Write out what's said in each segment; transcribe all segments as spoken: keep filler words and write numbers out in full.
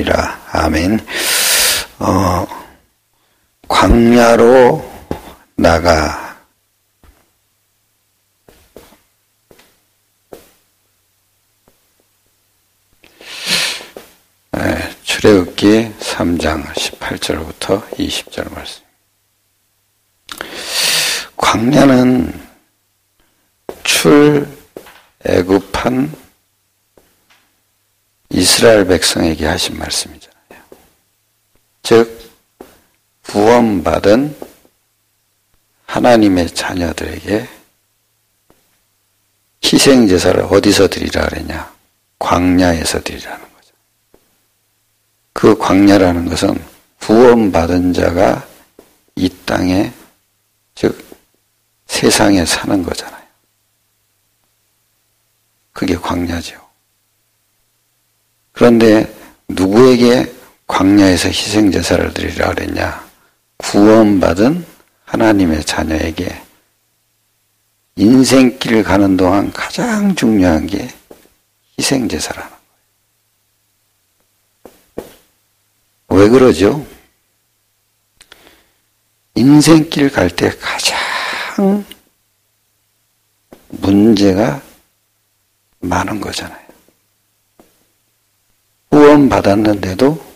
되리라. 아멘. 어, 광야로 나가. 네, 출애굽기 삼 장 십팔 절부터 이십 절 말씀. 광야는 출애굽한 이스라엘 백성에게 하신 말씀이잖아요. 즉 구원받은 하나님의 자녀들에게 희생제사를 어디서 드리라 그랬냐? 광야에서 드리라는 거죠. 그 광야라는 것은 구원받은 자가 이 땅에, 즉 세상에 사는 거잖아요. 그게 광야죠. 그런데 누구에게 광야에서 희생제사를 드리라 그랬냐? 구원받은 하나님의 자녀에게 인생길 가는 동안 가장 중요한 게 희생제사라는 거예요. 왜 그러죠? 인생길 갈 때 가장 문제가 많은 거잖아요. 구원받았는데도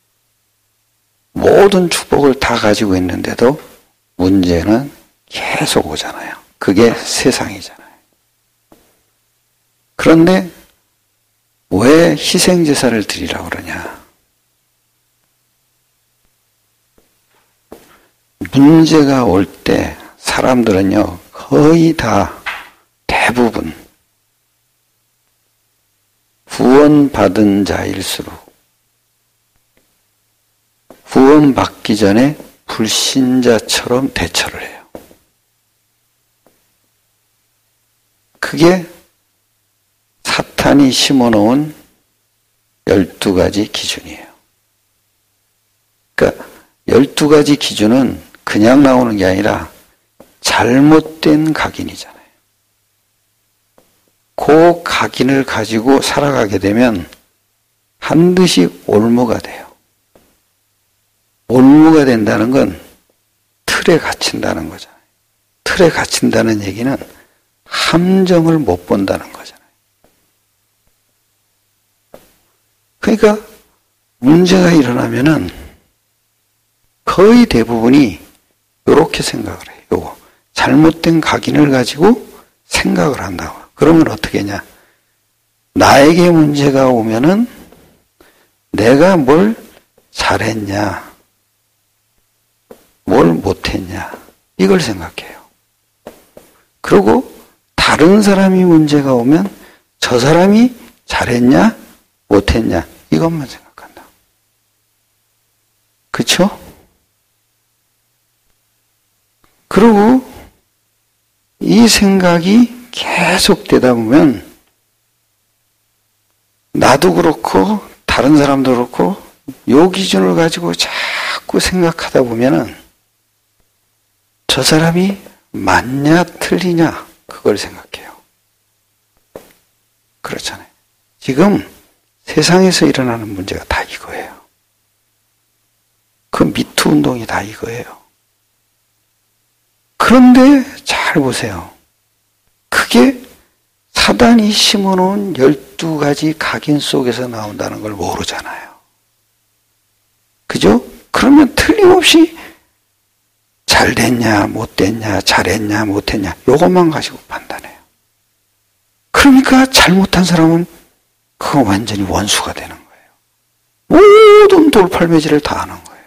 모든 축복을 다 가지고 있는데도 문제는 계속 오잖아요. 그게 세상이잖아요. 그런데 왜 희생제사를 드리라고 그러냐? 문제가 올 때 사람들은요, 거의 다 대부분 구원받은 자일수록 구원받기 전에 불신자처럼 대처를 해요. 그게 사탄이 심어놓은 열두 가지 기준이에요. 그러니까 열두 가지 기준은 그냥 나오는 게 아니라 잘못된 각인이잖아요. 그 각인을 가지고 살아가게 되면 반드시 올무가 돼요. 올무가 된다는 건 틀에 갇힌다는 거잖아요. 틀에 갇힌다는 얘기는 함정을 못 본다는 거잖아요. 그러니까 문제가 일어나면은 거의 대부분이 이렇게 생각을 해요. 요거 잘못된 각인을 가지고 생각을 한다고. 그러면 어떻게 하냐? 나에게 문제가 오면은 내가 뭘 잘했냐, 뭘 못했냐, 이걸 생각해요. 그리고 다른 사람이 문제가 오면 저 사람이 잘했냐, 못했냐, 이것만 생각한다. 그쵸? 그리고 이 생각이 계속되다 보면 나도 그렇고 다른 사람도 그렇고 요 기준을 가지고 자꾸 생각하다 보면은 저 사람이 맞냐 틀리냐 그걸 생각해요. 그렇잖아요. 지금 세상에서 일어나는 문제가 다 이거예요. 그 미투 운동이 다 이거예요. 그런데 잘 보세요. 그게 사단이 심어놓은 열두 가지 각인 속에서 나온다는 걸 모르잖아요. 그죠? 그러면 틀림없이 잘 됐냐, 못 됐냐, 잘했냐, 못했냐, 요것만 가지고 판단해요. 그러니까 잘못한 사람은 그거 완전히 원수가 되는 거예요. 모든 돌팔매질을 다 하는 거예요.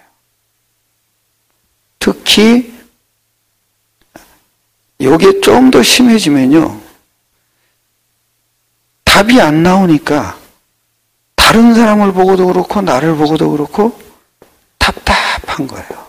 특히 요게 좀 더 심해지면요, 답이 안 나오니까 다른 사람을 보고도 그렇고 나를 보고도 그렇고 답답한 거예요.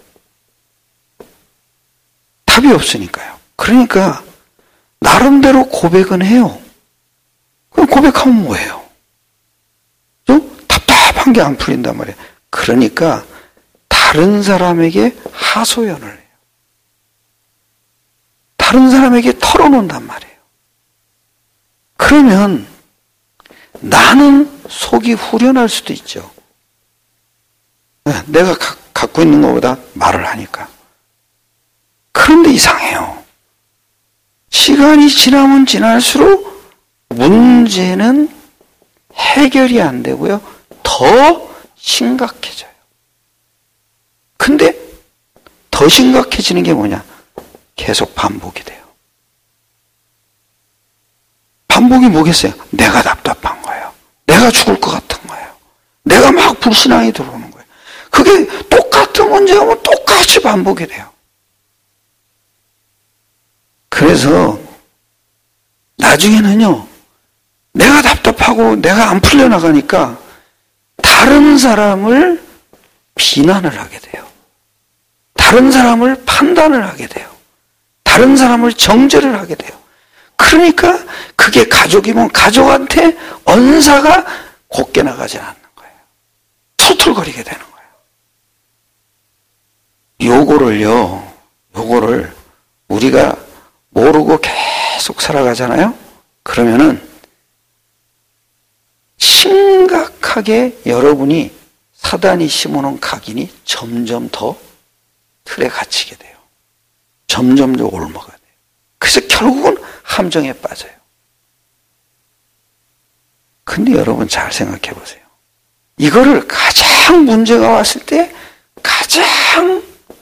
답이 없으니까요. 그러니까 나름대로 고백은 해요. 그럼 고백하면 뭐예요? 또 답답한 게 안 풀린단 말이에요. 그러니까 다른 사람에게 하소연을 해요. 다른 사람에게 털어놓는단 말이에요. 그러면 나는 속이 후련할 수도 있죠. 내가 가, 갖고 있는 것보다 말을 하니까. 그런데 이상해요. 시간이 지나면 지날수록 문제는 해결이 안 되고요. 더 심각해져요. 근데 더 심각해지는 게 뭐냐? 계속 반복이 돼요. 반복이 뭐겠어요? 내가 답답한 거예요. 내가 죽을 것 같은 거예요. 내가 막 불신앙이 들어오는 거예요. 그게 똑같은 문제하면 똑같이 반복이 돼요. 그래서 나중에는요, 내가 답답하고 내가 안 풀려나가니까 다른 사람을 비난을 하게 돼요. 다른 사람을 판단을 하게 돼요. 다른 사람을 정죄를 하게 돼요. 그러니까 그게 가족이면 가족한테 언사가 곱게 나가지 않는 거예요. 서툴거리게 되는 거예요. 요거를요, 요거를 우리가 모르고 계속 살아가잖아요? 그러면은 심각하게 여러분이 사단이 심어놓은 각인이 점점 더 틀에 갇히게 돼요. 점점 더 옮아가 돼요. 그래서 결국은 함정에 빠져요. 근데 여러분 잘 생각해 보세요. 이거를 가장 문제가 왔을 때 가장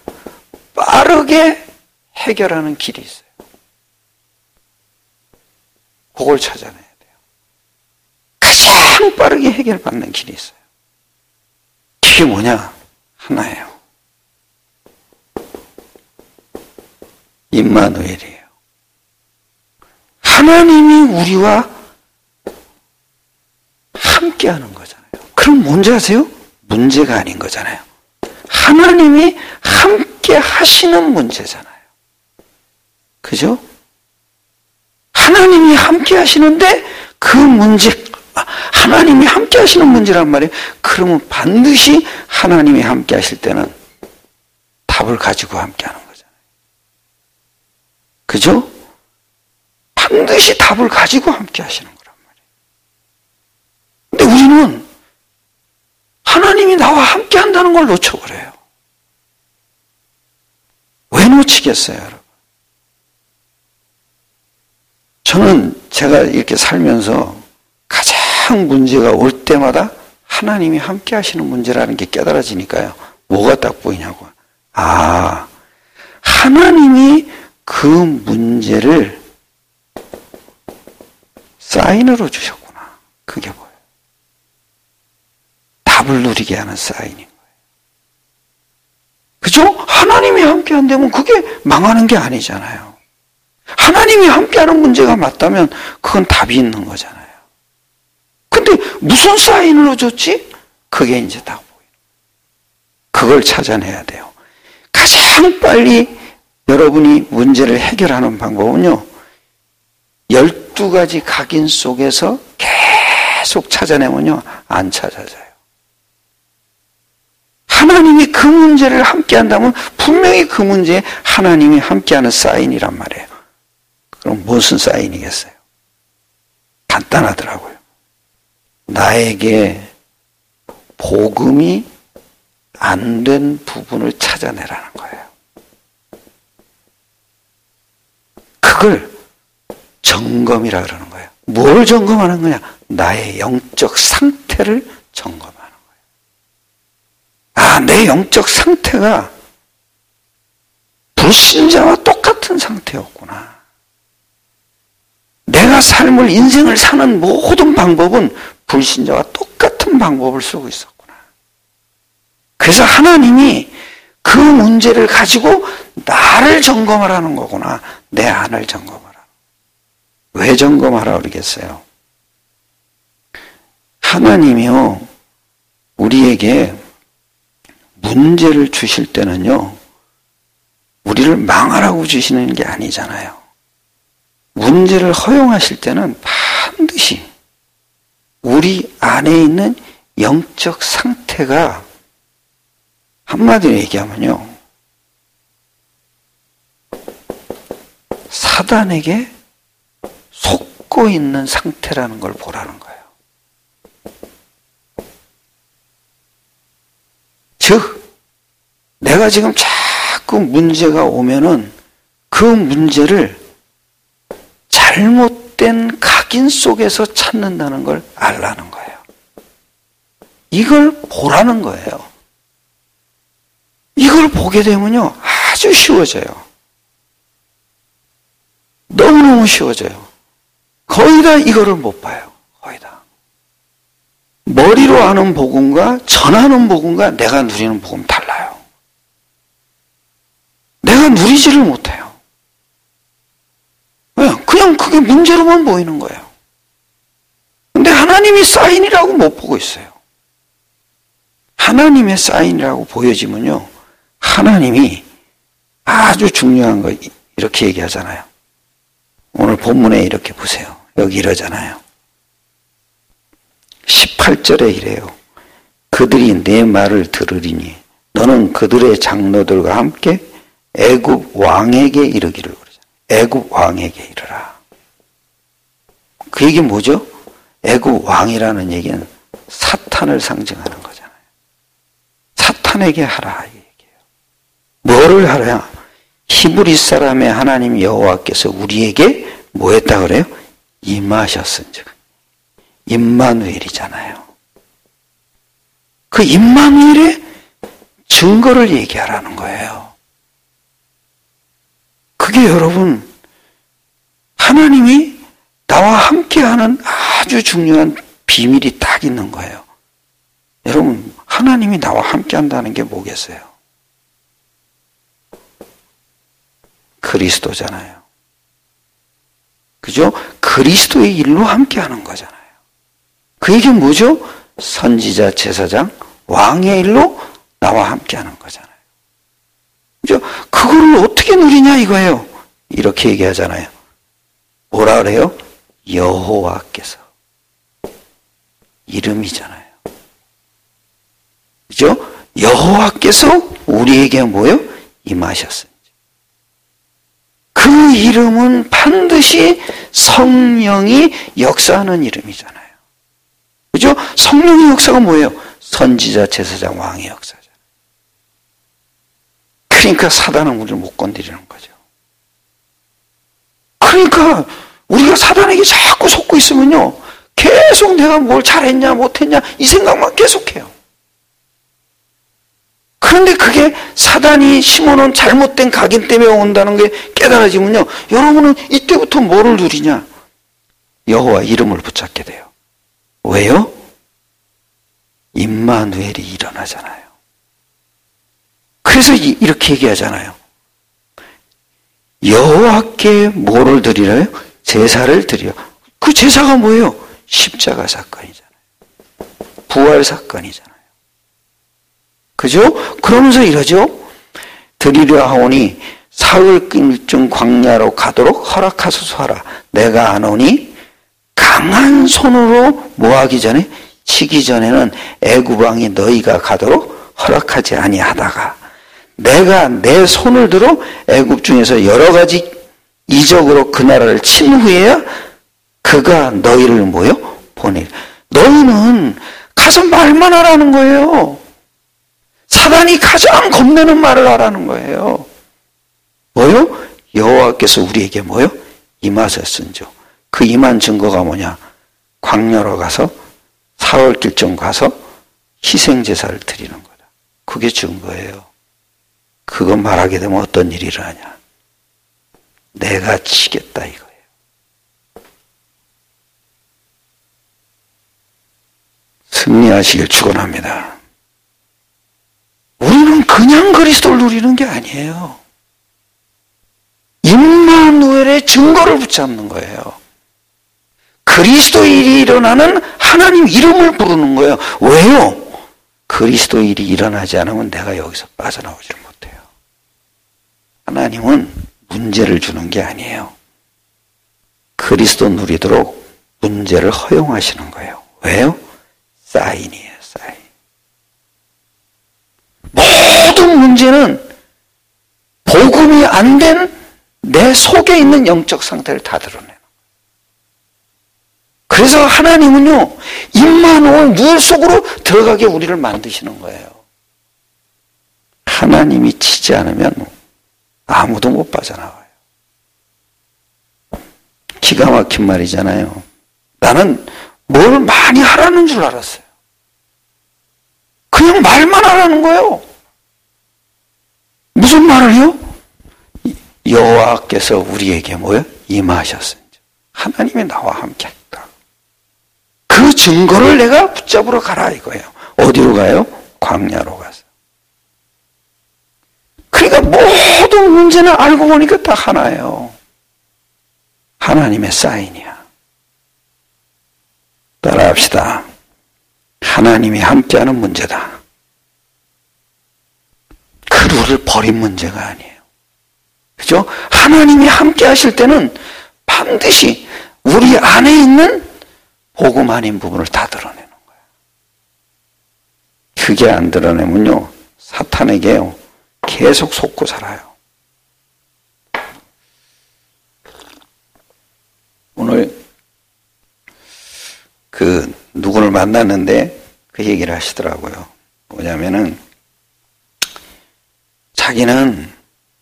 빠르게 해결하는 길이 있어요. 그걸 찾아내야 돼요. 가장 빠르게 해결받는 길이 있어요. 그게 뭐냐? 하나예요. 임마누엘이에요. 하나님이 우리와 함께하는 거잖아요. 그럼 문제 아세요? 문제가 아닌 거잖아요. 하나님이 함께 하시는 문제잖아요. 그죠? 하나님이 함께 하시는데 그 문제, 하나님이 함께 하시는 문제란 말이에요. 그러면 반드시 하나님이 함께 하실 때는 답을 가지고 함께 하는 거잖아요. 그죠? 반드시 답을 가지고 함께 하시는 거란 말이에요. 근데 우리는 하나님이 나와 함께 한다는 걸 놓쳐버려요. 왜 놓치겠어요, 여러분? 저는 제가 이렇게 살면서 가장 문제가 올 때마다 하나님이 함께 하시는 문제라는 게 깨달아지니까요. 뭐가 딱 보이냐고. 아, 하나님이 그 문제를 사인으로 주셨구나. 그게 뭐예요? 답을 누리게 하는 사인인 거예요. 그죠? 하나님이 함께 한다면 그게 망하는 게 아니잖아요. 하나님이 함께하는 문제가 맞다면 그건 답이 있는 거잖아요. 근데 무슨 사인으로 줬지? 그게 이제 다 보여요. 그걸 찾아내야 돼요. 가장 빨리 여러분이 문제를 해결하는 방법은요, 열두 가지 각인 속에서 계속 찾아내면요, 안 찾아져요. 하나님이 그 문제를 함께 한다면 분명히 그 문제에 하나님이 함께하는 사인이란 말이에요. 그럼 무슨 사인이겠어요? 간단하더라고요. 나에게 복음이 안 된 부분을 찾아내라는 거예요. 그걸 점검이라 그러는 거예요. 뭘 점검하는 거냐? 나의 영적 상태를 점검하는 거예요. 아, 내 영적 상태가 불신자와 똑같은 상태였구나. 내가 삶을, 인생을 사는 모든 방법은 불신자와 똑같은 방법을 쓰고 있었구나. 그래서 하나님이 그 문제를 가지고 나를 점검하라는 거구나. 내 안을 점검하라. 왜 점검하라 그러겠어요? 하나님이요, 우리에게 문제를 주실 때는요, 우리를 망하라고 주시는 게 아니잖아요. 문제를 허용하실 때는 반드시 우리 안에 있는 영적 상태가, 한마디로 얘기하면요, 사단에게 속고 있는 상태라는 걸 보라는 거예요. 즉 내가 지금 자꾸 문제가 오면은 그 문제를 잘못된 각인 속에서 찾는다는 걸 알라는 거예요. 이걸 보라는 거예요. 이걸 보게 되면요 아주 쉬워져요. 너무너무 쉬워져요. 거의 다 이거를 못 봐요. 거의 다. 머리로 아는 복음과 전하는 복음과 내가 누리는 복음 달라요. 내가 누리지를 못해요. 그냥 그게 문제로만 보이는 거예요. 근데 하나님이 사인이라고 못 보고 있어요. 하나님의 사인이라고 보여지면요 하나님이 아주 중요한 거 이렇게 얘기하잖아요. 오늘 본문에 이렇게 보세요. 여기 이러잖아요. 십팔 절에 이래요. 그들이 내 말을 들으리니 너는 그들의 장로들과 함께 애굽 왕에게 이르기를 그러잖아요. 애굽 왕에게 이르라. 그 얘기 뭐죠? 애굽 왕이라는 얘기는 사탄을 상징하는 거잖아요. 사탄에게 하라 이 얘기예요. 뭐를 하라? 히브리 사람의 하나님 여호와께서 우리에게 뭐 했다 그래요? 임하셨은즉. 임마누엘이잖아요. 그 임마누엘의 증거를 얘기하라는 거예요. 그게 여러분 하나님이 나와 함께하는 아주 중요한 비밀이 딱 있는 거예요. 여러분 하나님이 나와 함께한다는 게 뭐겠어요? 그리스도잖아요. 그죠? 그리스도의 일로 함께하는 거잖아요. 그 얘기는 뭐죠? 선지자, 제사장, 왕의 일로 나와 함께하는 거잖아요. 그죠? 그거를 어떻게 누리냐 이거예요. 이렇게 얘기하잖아요. 뭐라 그래요? 여호와께서. 이름이잖아요. 그죠? 여호와께서 우리에게 뭐요? 임하셨습니다. 그 이름은 반드시 성령이 역사하는 이름이잖아요. 그죠? 성령의 역사가 뭐예요? 선지자, 제사장, 왕의 역사잖아요. 그러니까 사단은 우리를 못 건드리는 거죠. 그러니까 우리가 사단에게 자꾸 속고 있으면요 계속 내가 뭘 잘했냐 못했냐 이 생각만 계속해요. 그런데 그게 사단이 심어놓은 잘못된 각인 때문에 온다는 게 깨달아지면요 여러분은 이때부터 뭐를 누리냐? 여호와 이름을 붙잡게 돼요. 왜요? 임마누엘이 일어나잖아요. 그래서 이렇게 얘기하잖아요. 여호와께 뭐를 드리래요? 제사를 드려. 그 제사가 뭐예요? 십자가 사건이잖아요. 부활 사건이잖아요. 그죠? 그러면서 이러죠. 드리려 하오니 사흘쯤 광야로 가도록 허락하소서 하라. 내가 아노니 강한 손으로 뭐하기 전에 치기 전에는 애굽 왕이 너희가 가도록 허락하지 아니하다가 내가 내 손을 들어 애굽 중에서 여러 가지 이적으로 그 나라를 친 후에야 그가 너희를 뭐요? 보내. 너희는 가서 말만 하라는 거예요. 사단이 가장 겁내는 말을 하라는 거예요. 뭐요? 여호와께서 우리에게 뭐요? 임하셨은즉. 그 임한 증거가 뭐냐? 광야로 가서 사흘길쯤 가서 희생제사를 드리는 거다. 그게 증거예요. 그거 말하게 되면 어떤 일이 일어나냐? 내가 치겠다 이거예요. 승리하시길 축원합니다. 우리는 그냥 그리스도를 누리는 게 아니에요. 임마누엘의 증거를 붙잡는 거예요. 그리스도 일이 일어나는 하나님 이름을 부르는 거예요. 왜요? 그리스도 일이 일어나지 않으면 내가 여기서 빠져나오지를 못해요. 하나님은 문제를 주는 게 아니에요. 그리스도 누리도록 문제를 허용하시는 거예요. 왜요? 사인이에요. 사인. 모든 문제는 복음이 안 된 내 속에 있는 영적 상태를 다 드러내요. 그래서 하나님은요 임마누엘 누엘 속으로 들어가게 우리를 만드시는 거예요. 하나님이 치지 않으면 아무도 못 빠져나와요. 기가 막힌 말이잖아요. 나는 뭘 많이 하라는 줄 알았어요. 그냥 말만 하라는 거예요. 무슨 말을 해요? 여호와께서 우리에게 뭐요? 임하셨으니 하나님이 나와 함께 했다. 그 증거를 내가 붙잡으러 가라 이거예요. 어디로 가요? 광야로 가서. 그러니까 모든 문제는 알고 보니까 딱 하나예요. 하나님의 사인이야. 따라합시다. 하나님이 함께하는 문제다. 그루를 버린 문제가 아니에요. 그죠? 하나님이 함께 하실 때는 반드시 우리 안에 있는 복음 아닌 부분을 다 드러내는 거예요. 그게 안 드러내면요, 사탄에게요, 계속 속고 살아요. 오늘 그 누구를 만났는데 그 얘기를 하시더라고요. 뭐냐면은 자기는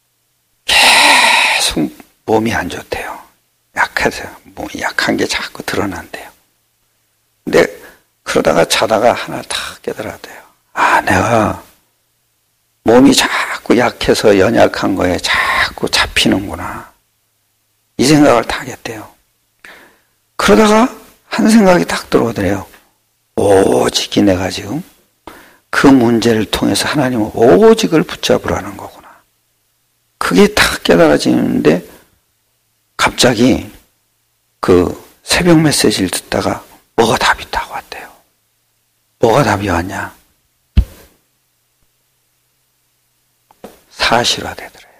계속 몸이 안 좋대요. 약해서요. 몸이 약한 게 자꾸 드러난대요. 근데 그러다가 자다가 하나 탁 깨달았대요. 아, 내가 몸이 자꾸 약해서 연약한 거에 자꾸 잡히는구나. 이 생각을 딱 했대요. 그러다가 한 생각이 딱 들어오더래요. 오직이 내가 지금 그 문제를 통해서 하나님은 오직을 붙잡으라는 거구나. 그게 딱 깨달아지는데 갑자기 그 새벽 메시지를 듣다가 뭐가 답이 딱 왔대요. 뭐가 답이 왔냐? 사실화되더래요.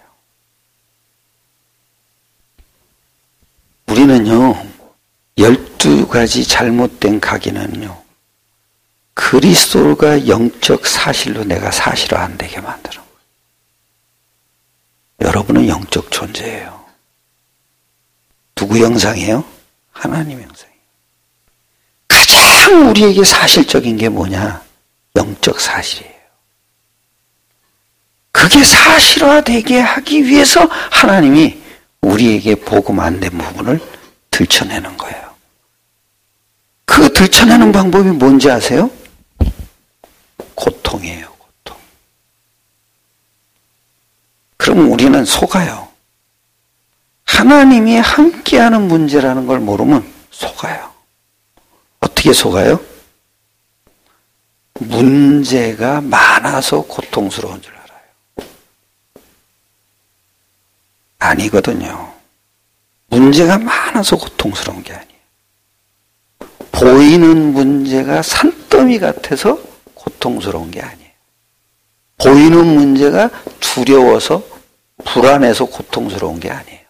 우리는요, 열두 가지 잘못된 각인은요, 그리스도가 영적 사실로 내가 사실화 안 되게 만드는 거예요. 여러분은 영적 존재예요. 누구 형상이에요? 하나님 형상이에요. 가장 우리에게 사실적인 게 뭐냐? 영적 사실이에요. 그게 사실화되게 하기 위해서 하나님이 우리에게 복음 안 된 부분을 들춰내는 거예요. 그 들춰내는 방법이 뭔지 아세요? 고통이에요, 고통. 그럼 우리는 속아요. 하나님이 함께하는 문제라는 걸 모르면 속아요. 어떻게 속아요? 문제가 많아서 고통스러운 줄 알아요. 아니거든요. 문제가 많아서 고통스러운 게 아니에요. 보이는 문제가 산더미 같아서 고통스러운 게 아니에요. 보이는 문제가 두려워서 불안해서 고통스러운 게 아니에요.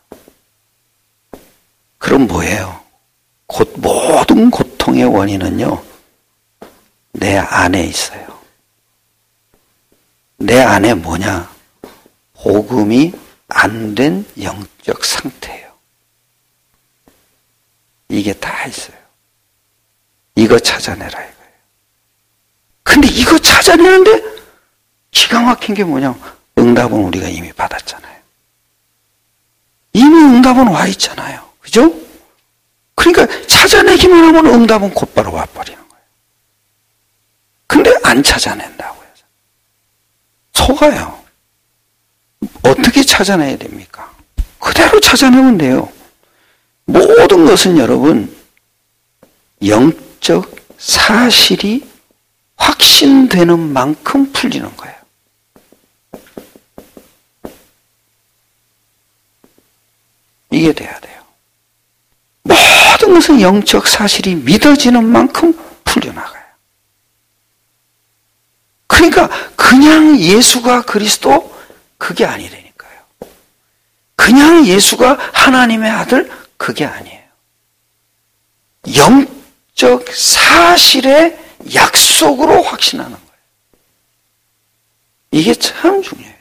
그럼 뭐예요? 곧 모든 고통의 원인은요, 내 안에 있어요. 내 안에 뭐냐? 복음이 안 된 영적 상태예요. 이게 다 있어요. 이거 찾아내라 이거예요. 근데 이거 찾아내는데 기가 막힌 게 뭐냐? 응답은 우리가 이미 받았잖아요. 이미 응답은 와 있잖아요. 그죠? 그러니까 찾아내기만 하면 응답은 곧바로 와버리는 거예요. 근데 안 찾아낸다고요. 속아요. 어떻게 찾아내야 됩니까? 그대로 찾아내면 돼요. 모든 것은 여러분 영적 사실이 확신되는 만큼 풀리는 거예요. 이게 돼야 돼요. 모든 것은 영적 사실이 믿어지는 만큼 풀려나가요. 그러니까 그냥 예수가 그리스도 그게 아니라니까요. 그냥 예수가 하나님의 아들 그게 아니에요. 영적 사실의 약속으로 확신하는 거예요. 이게 참 중요해요.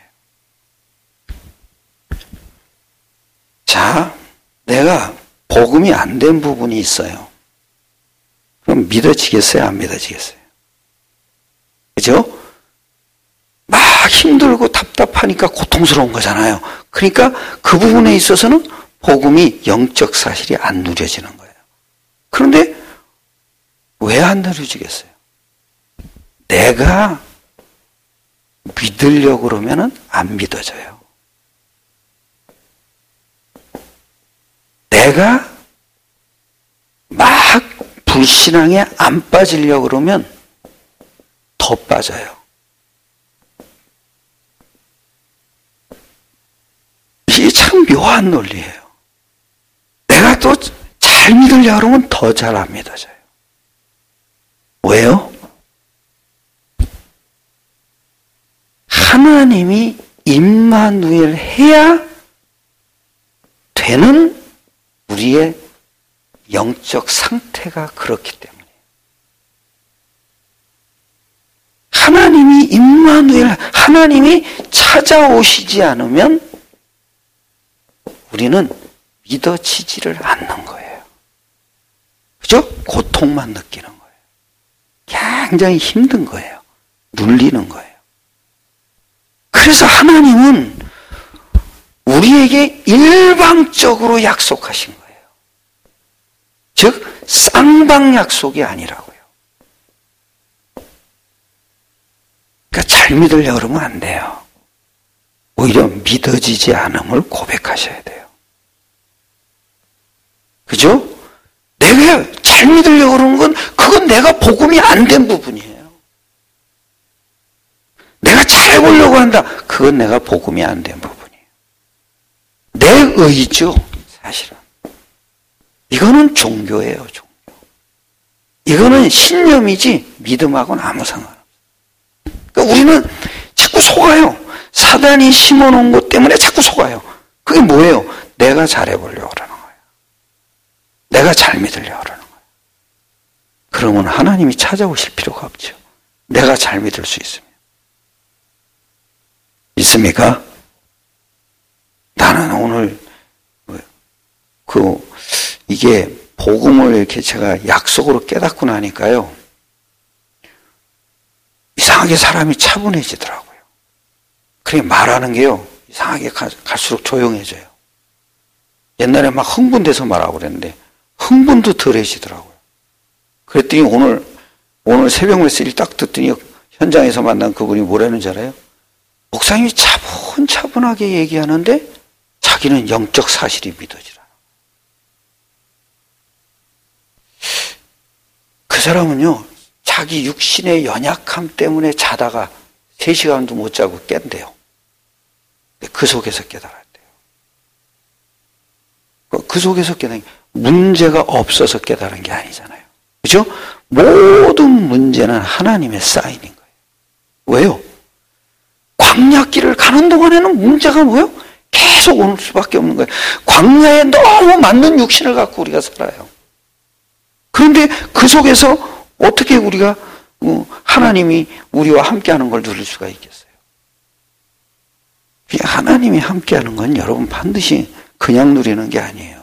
자, 내가 복음이 안 된 부분이 있어요. 그럼 믿어지겠어요? 안 믿어지겠어요? 그죠? 막 힘들고 답답 답답하니까 고통스러운 거잖아요. 그러니까 그 부분에 있어서는 복음이 영적 사실이 안 누려지는 거예요. 그런데 왜 안 누려지겠어요? 내가 믿으려고 그러면은 안 믿어져요. 내가 막 불신앙에 안 빠지려고 그러면 더 빠져요. 이게 참 묘한 논리예요. 내가 또 잘 믿으려고 그러면 더 잘 안 믿어져요. 왜요? 하나님이 임마누엘 해야 되는 우리의 영적 상태가 그렇기 때문에 하나님이 임마누엘, 하나님이 찾아오시지 않으면 우리는 믿어지지를 않는 거예요. 그죠? 고통만 느끼는 거예요. 굉장히 힘든 거예요. 눌리는 거예요. 그래서 하나님은 우리에게 일방적으로 약속하신 거예요. 즉 쌍방 약속이 아니라고요. 그러니까 잘 믿으려고 그러면 안 돼요. 오히려 믿어지지 않음을 고백하셔야 돼요. 그죠? 내가 잘 믿으려고 그러는 건 그건 내가 복음이 안 된 부분이에요. 내가 잘해보려고 한다. 그건 내가 복음이 안 된 부분이에요. 내 의죠, 사실은. 이거는 종교예요, 종교. 이거는 신념이지 믿음하고는 아무 상관없어요. 그러니까 우리는 자꾸 속아요. 사단이 심어놓은 것 때문에 자꾸 속아요. 그게 뭐예요? 내가 잘해보려고 그러는 거예요. 내가 잘 믿으려고 그러는 거예요. 그러면 하나님이 찾아오실 필요가 없죠. 내가 잘 믿을 수 있으면. 있습니까? 나는 오늘 그 이게 복음을 이렇게 제가 약속으로 깨닫고 나니까요. 이상하게 사람이 차분해지더라고요. 그게 말하는 게요. 이상하게 갈수록 조용해져요. 옛날에 막 흥분돼서 말하고 그랬는데 흥분도 덜해지더라고요. 그랬더니 오늘 오늘 새벽 메시지를 딱 듣더니 현장에서 만난 그분이 뭐라는 줄 알아요? 목사님이 차분차분하게 얘기하는데 자기는 영적 사실이 믿어지라. 그 사람은요. 자기 육신의 연약함 때문에 자다가 세 시간도 못 자고 깬대요. 그 속에서 깨달았대요. 그 속에서 깨달은 게 문제가 없어서 깨달은 게 아니잖아요. 그죠? 모든 문제는 하나님의 사인인 거예요. 왜요? 광야길을 가는 동안에는 문제가 뭐예요? 계속 오는 수밖에 없는 거예요. 광야에 너무 맞는 육신을 갖고 우리가 살아요. 그런데 그 속에서 어떻게 우리가 하나님이 우리와 함께하는 걸 누릴 수가 있겠어요? 하나님이 함께하는 건 여러분 반드시 그냥 누리는 게 아니에요.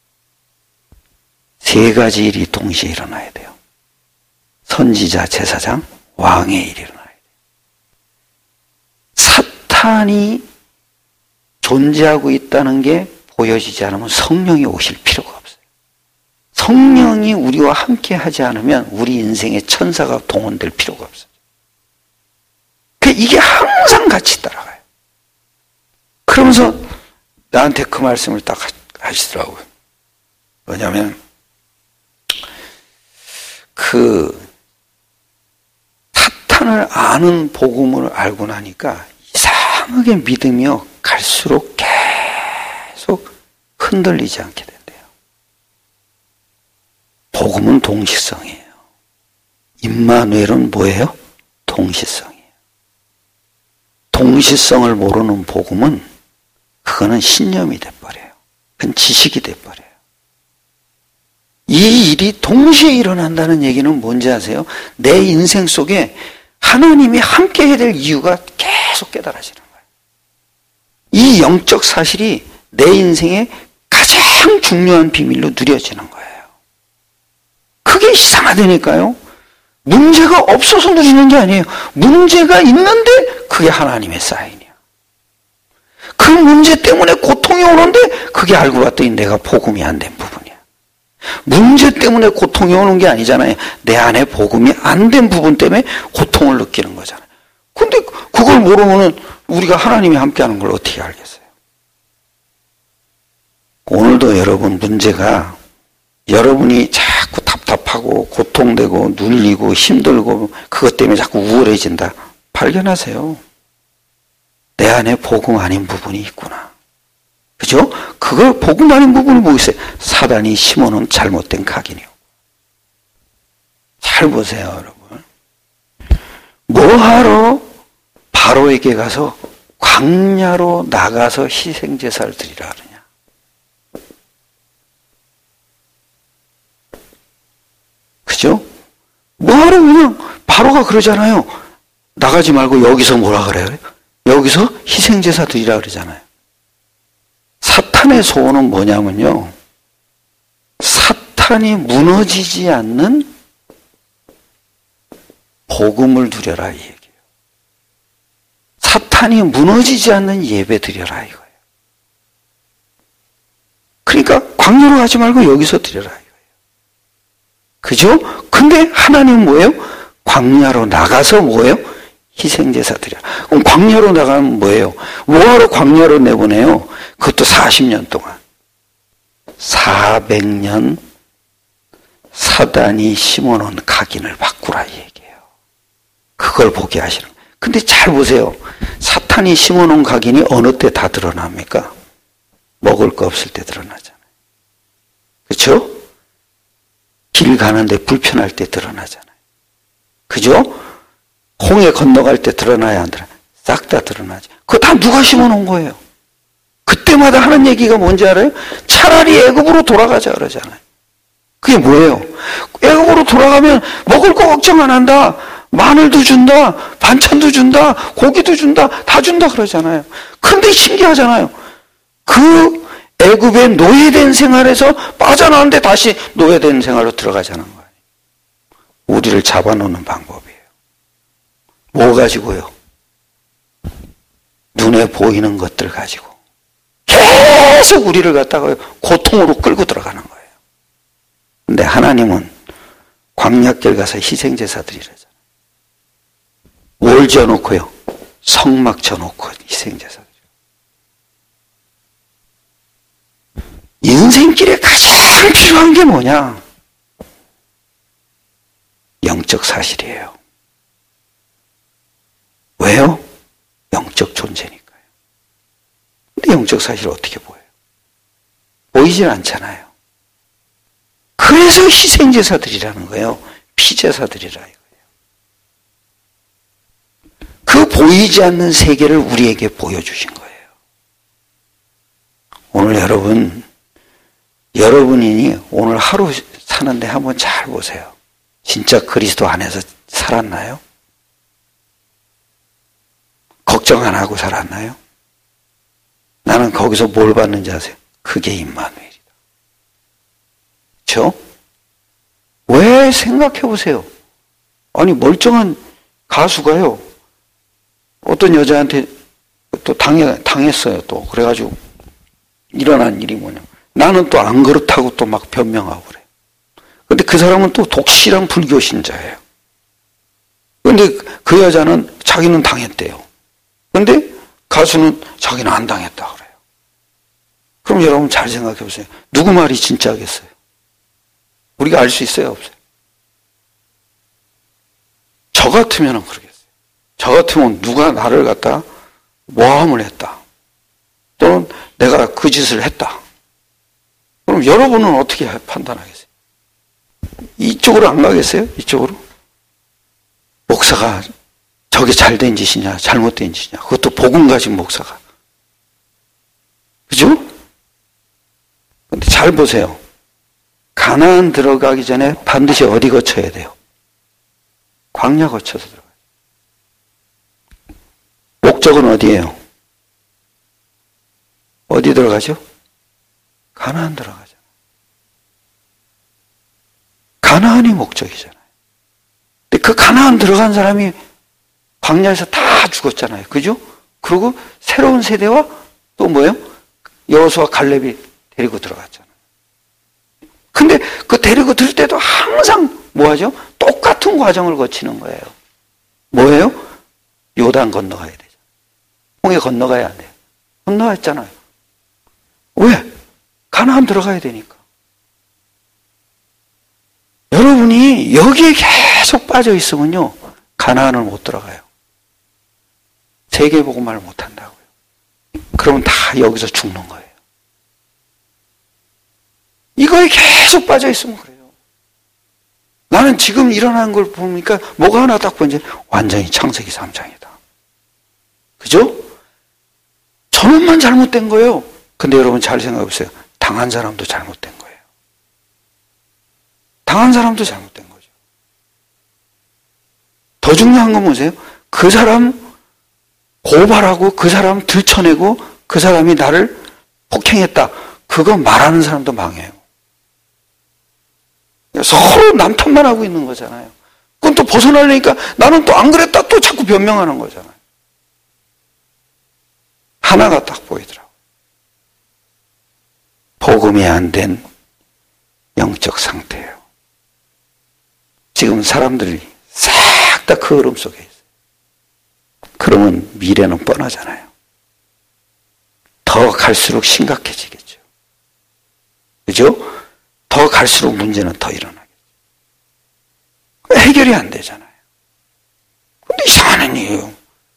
세 가지 일이 동시에 일어나야 돼요. 선지자, 제사장, 왕의 일이 일어나야 돼요. 사탄이 존재하고 있다는 게 보여지지 않으면 성령이 오실 필요가 없어요. 성령이 우리와 함께 하지 않으면 우리 인생에 천사가 동원될 필요가 없어요. 그러니까 이게 항상 같이 따라가요. 그러면서 나한테 그 말씀을 딱 하시더라고요. 뭐냐면 그 사탄을 아는 복음을 알고 나니까 이상하게 믿으며 갈수록 계속 흔들리지 않게 된대요. 복음은 동시성이에요. 임마누엘은 뭐예요? 동시성이에요. 동시성을 모르는 복음은 그거는 신념이 돼버려요. 그건 지식이 돼버려요. 이 일이 동시에 일어난다는 얘기는 뭔지 아세요? 내 인생 속에 하나님이 함께 해야 될 이유가 계속 깨달아지는 거예요. 이 영적 사실이 내 인생의 가장 중요한 비밀로 누려지는 거예요. 그게 이상하다니까요. 문제가 없어서 누리는 게 아니에요. 문제가 있는데 그게 하나님의 사인이야. 그 문제 때문에 고통이 오는데 그게 알고 봤더니 내가 복음이 안 된 부분이야. 문제 때문에 고통이 오는 게 아니잖아요. 내 안에 복음이 안 된 부분 때문에 고통을 느끼는 거잖아요. 근데 그걸 모르면은 우리가 하나님이 함께하는 걸 어떻게 알겠어요? 오늘도 여러분 문제가 여러분이 자꾸 답답하고 고통되고 눌리고 힘들고 그것 때문에 자꾸 우울해진다. 발견하세요. 내 안에 복음 아닌 부분이 있구나. 그죠? 그걸 복음 아닌 부분이 뭐 있어요? 사단이 심어놓은 잘못된 각인이요. 잘 보세요, 여러분. 뭐하러 바로에게 가서 광야로 나가서 희생제사를 드리라 하느냐. 그죠? 뭐하러 그냥 바로가 그러잖아요. 나가지 말고 여기서 뭐라 그래요? 여기서 희생제사 드리라 그러잖아요. 사탄의 소원은 뭐냐면요. 사탄이 무너지지 않는 복음을 드려라 이 얘기예요. 사탄이 무너지지 않는 예배 드려라 이거예요. 그러니까 광야로 가지 말고 여기서 드려라 이거예요. 그죠? 근데 하나님은 뭐예요? 광야로 나가서 뭐예요? 희생제사 드려. 그럼 광야로 나가면 뭐예요? 뭐하러 광야로 내보내요? 그것도 사십 년 동안. 사백 년 사단이 심어놓은 각인을 바꾸라 이 얘기예요. 그걸 보게 하시는 거예요. 근데 잘 보세요. 사탄이 심어놓은 각인이 어느 때 다 드러납니까? 먹을 거 없을 때 드러나잖아요. 그렇죠? 길 가는데 불편할 때 드러나잖아요. 그죠? 홍해 건너갈 때 드러나야 안 드러나? 싹 다 드러나지. 그거 다 누가 심어놓은 거예요? 그때마다 하는 얘기가 뭔지 알아요? 차라리 애굽으로 돌아가자 그러잖아요. 그게 뭐예요? 애굽으로 돌아가면 먹을 거 걱정 안 한다. 마늘도 준다. 반찬도 준다. 고기도 준다. 다 준다 그러잖아요. 그런데 신기하잖아요. 그 애굽의 노예된 생활에서 빠져나왔는데 다시 노예된 생활로 들어가자는 거예요. 우리를 잡아놓는 방법이에요. 뭐 가지고요? 눈에 보이는 것들 가지고 계속 우리를 갖다가 고통으로 끌고 들어가는 거예요. 근데 하나님은 광야길 가서 희생제사 드리라잖아요. 뭘 지어놓고요? 성막 지어놓고 희생제사 드려요. 인생길에 가장 필요한 게 뭐냐? 영적 사실이에요. 왜요? 영적 존재니까요. 근데 영적 사실을 어떻게 보여요? 보이질 않잖아요. 그래서 희생제사들이라는 거예요. 피제사들이라 이거예요. 그 보이지 않는 세계를 우리에게 보여주신 거예요. 오늘 여러분, 여러분이 오늘 하루 사는데 한번 잘 보세요. 진짜 그리스도 안에서 살았나요? 걱정 안 하고 살았나요? 나는 거기서 뭘 받는지 아세요? 그게 임마누엘이다. 그렇죠? 왜 생각해 보세요. 아니 멀쩡한 가수가요. 어떤 여자한테 또 당해, 당했어요. 또 그래가지고 일어난 일이 뭐냐. 나는 또 안 그렇다고 또 막 변명하고 그래요. 근데 그 사람은 또 독실한 불교 신자예요. 근데 그 여자는 자기는 당했대요. 근데 가수는 자기는 안 당했다 그래요. 그럼 여러분 잘 생각해 보세요. 누구 말이 진짜겠어요? 우리가 알 수 있어요? 없어요? 저 같으면 그러겠어요. 저 같으면 누가 나를 갖다 모함을 했다. 또는 내가 그 짓을 했다. 그럼 여러분은 어떻게 판단하겠어요? 이쪽으로 안 가겠어요? 이쪽으로? 목사가 저게 잘된 짓이냐 잘못된 짓이냐 그것도 복음 가진 목사가. 그죠? 근데 잘 보세요. 가나안 들어가기 전에 반드시 어디 거쳐야 돼요? 광야 거쳐서 들어가요. 목적은 어디예요? 어디 들어가죠? 가나안 들어가죠. 가나안이 목적이잖아요. 근데 그 가나안 들어간 사람이 광야에서 다 죽었잖아요. 그죠? 그리고 새로운 세대와 또 뭐예요? 여호수아 갈렙이 데리고 들어갔잖아요. 근데 그 데리고 들 때도 항상 뭐하죠? 똑같은 과정을 거치는 거예요. 뭐예요? 요단 건너가야 되죠. 홍해 건너가야 안 돼요. 건너갔잖아요. 왜? 가나안 들어가야 되니까. 여러분이 여기에 계속 빠져 있으면요, 가나안을 못 들어가요. 세계복음을 못 한다고요. 그러면 다 여기서 죽는 거예요. 이거에 계속 빠져 있으면 그래요. 나는 지금 일어나는 걸 보니까 뭐가 하나 딱 보니 완전히 창세기 삼 장이다. 그죠? 저놈만 잘못된 거예요. 근데 여러분 잘 생각해 보세요. 당한 사람도 잘못된 거예요. 당한 사람도 잘못된 거죠. 더 중요한 건 뭐세요? 그 사람 고발하고 그 사람 들춰내고 그 사람이 나를 폭행했다. 그거 말하는 사람도 망해요. 서로 남 탓만 하고 있는 거잖아요. 그건 또 벗어나려니까 나는 또 안 그랬다 또 자꾸 변명하는 거잖아요. 하나가 딱 보이더라고요. 복음이 안 된 영적 상태예요. 지금 사람들이 싹 다 그 흐름 속에 있어요. 그러면 미래는 뻔하잖아요. 더 갈수록 심각해지겠죠. 그죠? 더 갈수록 문제는 더 일어나겠죠. 해결이 안 되잖아요. 근데 이상한 일이에요.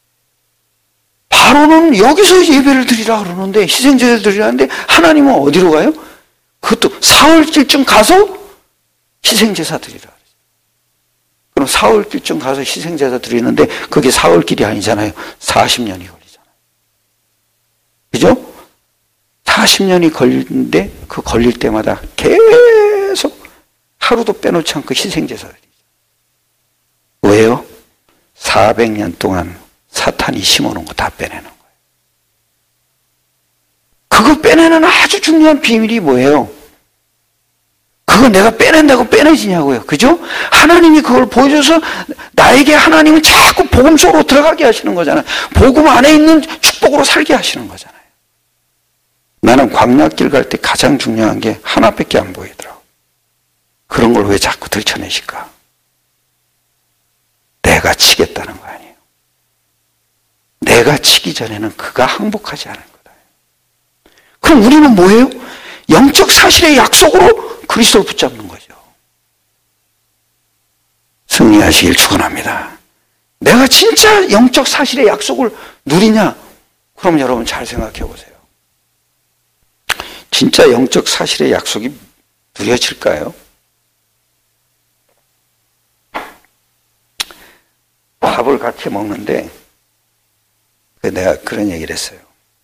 바로는 여기서 예배를 드리라 그러는데, 희생제를 드리라는데, 하나님은 어디로 가요? 그것도 사흘쯤 가서 희생제사 드리라. 그럼 사흘쯤 가서 희생제사 드리는데, 그게 사흘길이 아니잖아요. 사십 년이 걸리잖아요. 그죠? 사십 년이 걸리는데, 그 걸릴 때마다 계속 하루도 빼놓지 않고 희생제사 드리죠. 왜요? 사백 년 동안 사탄이 심어놓은 거 다 빼내는 거예요. 그거 빼내는 아주 중요한 비밀이 뭐예요? 그거 내가 빼낸다고 빼내지냐고요. 그죠? 하나님이 그걸 보여줘서 나에게 하나님은 자꾸 복음 속으로 들어가게 하시는 거잖아요. 복음 안에 있는 축복으로 살게 하시는 거잖아요. 나는 광야길 갈 때 가장 중요한 게 하나밖에 안 보이더라고. 그런 걸 왜 자꾸 들춰내실까? 내가 치겠다는 거 아니에요. 내가 치기 전에는 그가 항복하지 않을 거다. 그럼 우리는 뭐예요? 영적 사실의 약속으로 그리스도를 붙잡는 거죠. 승리하시길 축원합니다. 내가 진짜 영적 사실의 약속을 누리냐? 그럼 여러분 잘 생각해 보세요. 진짜 영적 사실의 약속이 누려질까요? 밥을 같이 먹는데 내가 그런 얘기를 했어요.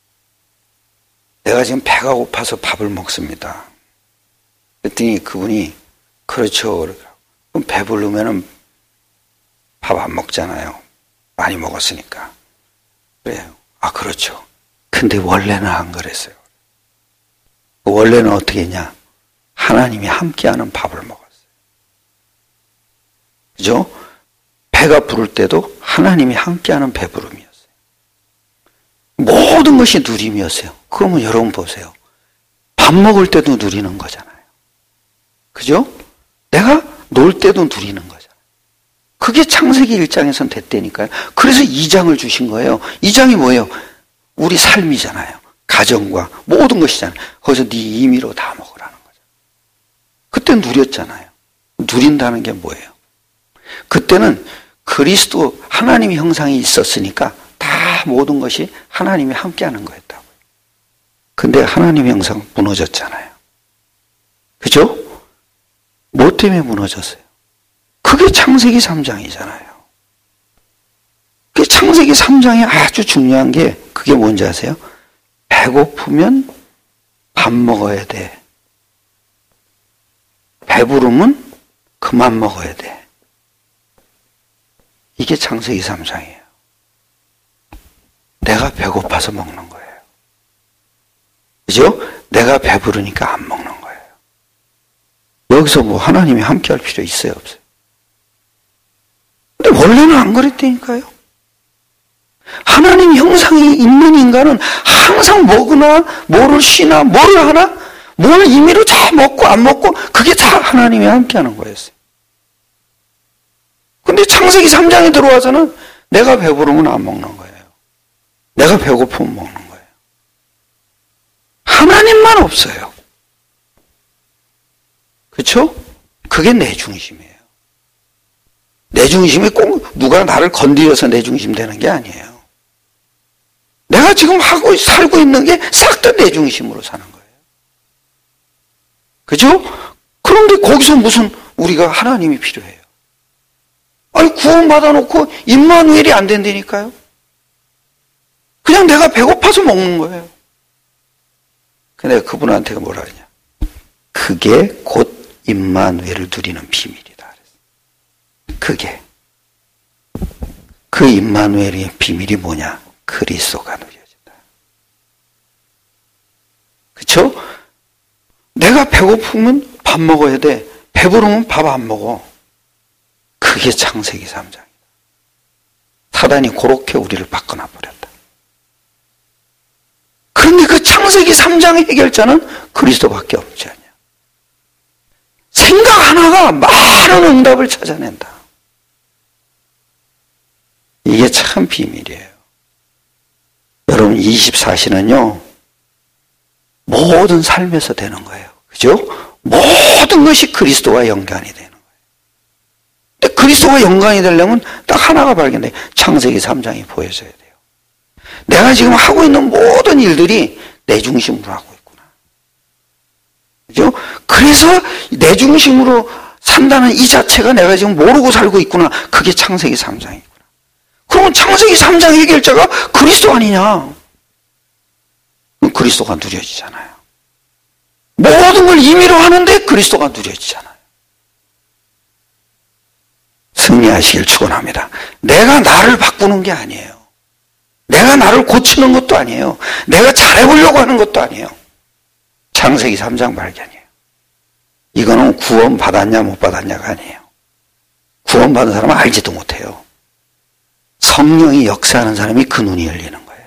내가 지금 배가 고파서 밥을 먹습니다. 그랬더니 그분이 그렇죠. 그럼 배부르면 밥 안 먹잖아요. 많이 먹었으니까. 그래요. 아 그렇죠. 근데 원래는 안 그랬어요. 원래는 어떻게 했냐? 하나님이 함께하는 밥을 먹었어요. 그죠? 배가 부를 때도 하나님이 함께하는 배부름이었어요. 모든 것이 누림이었어요. 그러면 여러분 보세요. 밥 먹을 때도 누리는 거잖아요. 그죠? 내가 놀 때도 누리는 거잖아요. 그게 창세기 일 장에선 됐다니까요. 그래서 이 장을 주신 거예요. 이 장이 뭐예요? 우리 삶이잖아요. 가정과 모든 것이잖아요. 거기서 네 임의로 다 먹으라는 거죠. 그때 누렸잖아요. 누린다는 게 뭐예요? 그때는 그리스도 하나님의 형상이 있었으니까 다 모든 것이 하나님이 함께하는 거였다고요. 근데 하나님의 형상 무너졌잖아요. 그죠? 뭐 때문에 무너졌어요? 그게 창세기 삼 장이잖아요. 그 창세기 삼 장에 아주 중요한 게 그게 뭔지 아세요? 배고프면 밥 먹어야 돼. 배부르면 그만 먹어야 돼. 이게 창세기 삼 장이에요. 내가 배고파서 먹는 거예요. 그죠? 내가 배부르니까 안 먹는 거예요. 여기서 뭐 하나님이 함께 할 필요 있어요, 없어요? 근데 원래는 안 그랬다니까요. 하나님 형상 천상에 있는 인간은 항상 먹으나 뭐를 쉬나 뭐를 하나 뭘 임의로 다 먹고 안 먹고 그게 다 하나님이 함께하는 거였어요. 근데 창세기 삼 장에 들어와서는 내가 배부르면 안 먹는 거예요. 내가 배고프면 먹는 거예요. 하나님만 없어요. 그렇죠? 그게 내 중심이에요. 내 중심이 꼭 누가 나를 건드려서 내 중심 되는 게 아니에요. 내가 지금 하고 살고 있는 게 싹 다 내 중심으로 사는 거예요. 그죠? 그런데 거기서 무슨 우리가 하나님이 필요해요. 아니 구원받아 놓고 임마누엘이 안 된다니까요. 그냥 내가 배고파서 먹는 거예요. 근데 그분한테 뭐라 하냐? 그게 곧 임마누엘을 누리는 비밀이다. 그게 그 임마누엘의 비밀이 뭐냐? 그리스도가 누려진다. 그렇죠? 내가 배고프면 밥 먹어야 돼. 배부르면 밥 안 먹어. 그게 창세기 삼 장이다. 사단이 그렇게 우리를 바꿔놔 버렸다. 그런데 그 창세기 삼 장의 해결자는 그리스도밖에 없지 않냐. 생각 하나가 많은 응답을 찾아낸다. 이게 참 비밀이에요. 여러분 이십사 시는요 모든 삶에서 되는 거예요. 그죠? 모든 것이 그리스도와 연관이 되는 거예요. 근데 그리스도와 연관이 되려면 딱 하나가 발견돼. 창세기 삼 장이 보여져야 돼요. 내가 지금 하고 있는 모든 일들이 내 중심으로 하고 있구나. 그죠? 그래서 내 중심으로 산다는 이 자체가 내가 지금 모르고 살고 있구나. 그게 창세기 삼 장이구나. 그러면 창세기 삼 장 해결자가 그리스도 아니냐? 그리스도가 누려지잖아요. 모든 걸 임의로 하는데 그리스도가 누려지잖아요. 승리하시길 축원합니다. 내가 나를 바꾸는 게 아니에요. 내가 나를 고치는 것도 아니에요. 내가 잘해보려고 하는 것도 아니에요. 창세기 삼 장 발견이에요. 이거는 구원 받았냐 못 받았냐가 아니에요. 구원 받은 사람은 알지도 못해요. 성령이 역사하는 사람이 그 눈이 열리는 거예요.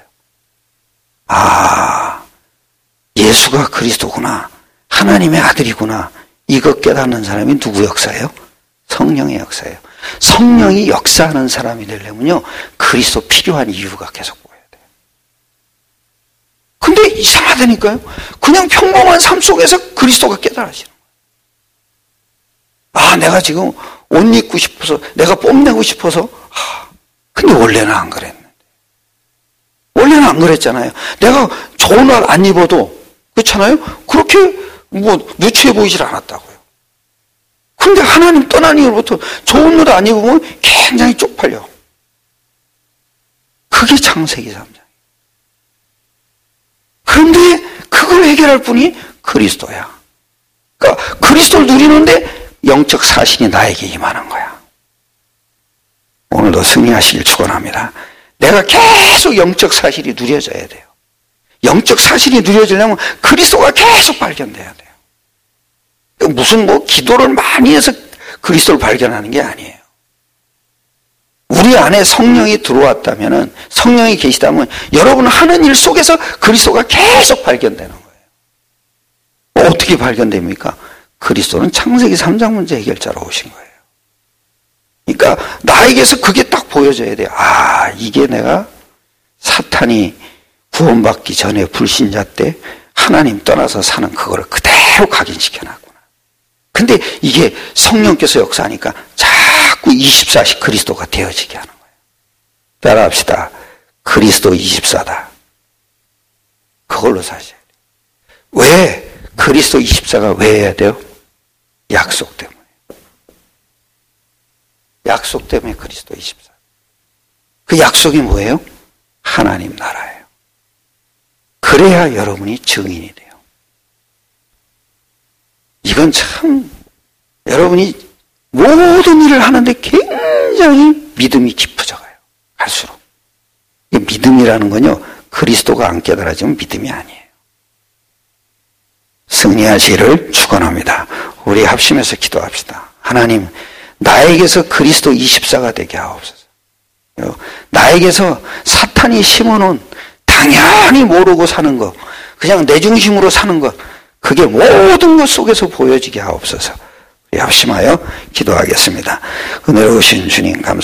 아, 예수가 그리스도구나. 하나님의 아들이구나. 이거 깨닫는 사람이 누구 역사예요? 성령의 역사예요. 성령이 역사하는 사람이 되려면요, 그리스도 필요한 이유가 계속 보여야 돼요. 근데 이상하다니까요. 그냥 평범한 삶 속에서 그리스도가 깨달아지는 거예요. 아, 내가 지금 옷 입고 싶어서, 내가 뽐내고 싶어서, 아, 근데 원래는 안 그랬는데. 원래는 안 그랬잖아요. 내가 좋은 옷 안 입어도, 그렇잖아요? 그렇게 뭐 누추해 보이질 않았다고요. 근데 하나님 떠난 이후부터 좋은 옷 안 입으면 굉장히 쪽팔려. 그게 창세기 삼 장. 그런데 그걸 해결할 분이 그리스도야. 그러니까 그리스도를 누리는데 영적 사실이 나에게 임하는 거야. 오늘도 승리하시길 축원합니다. 내가 계속 영적 사실이 누려져야 돼요. 영적 사실이 누려지려면 그리스도가 계속 발견돼야 돼요. 무슨 뭐 기도를 많이 해서 그리스도를 발견하는 게 아니에요. 우리 안에 성령이 들어왔다면, 성령이 계시다면 여러분 하는 일 속에서 그리스도가 계속 발견되는 거예요. 어떻게 발견됩니까? 그리스도는 창세기 삼 장 문제 해결자로 오신 거예요. 그러니까 나에게서 그게 딱 보여져야 돼요. 아, 이게 내가 사탄이 구원받기 전에 불신자 때 하나님 떠나서 사는 그거를 그대로 각인시켜놨구나. 근데 이게 성령께서 역사하니까 자꾸 이십사 시 그리스도가 되어지게 하는 거예요. 따라합시다. 그리스도 이십사다. 그걸로 사셔야 돼요. 왜? 그리스도 이십사가 왜 해야 돼요? 약속 때문에. 약속 때문에 그리스도 이십사. 그 약속이 뭐예요? 하나님 나라예요. 그래야 여러분이 증인이 돼요. 이건 참 여러분이 모든 일을 하는데 굉장히 믿음이 깊어져가요. 갈수록. 믿음이라는 건요, 그리스도가 안 깨달아지면 믿음이 아니에요. 승리하시기를 축원합니다. 우리 합심해서 기도합시다. 하나님, 나에게서 그리스도 이십사가 되게 하옵소서. 나에게서 사탄 사탄이 심어놓은 당연히 모르고 사는 거, 그냥 내 중심으로 사는 것, 그게 모든 것 속에서 보여지게 하옵소서. 합심하여 기도하겠습니다. 은혜로우신 주님 감사합니다.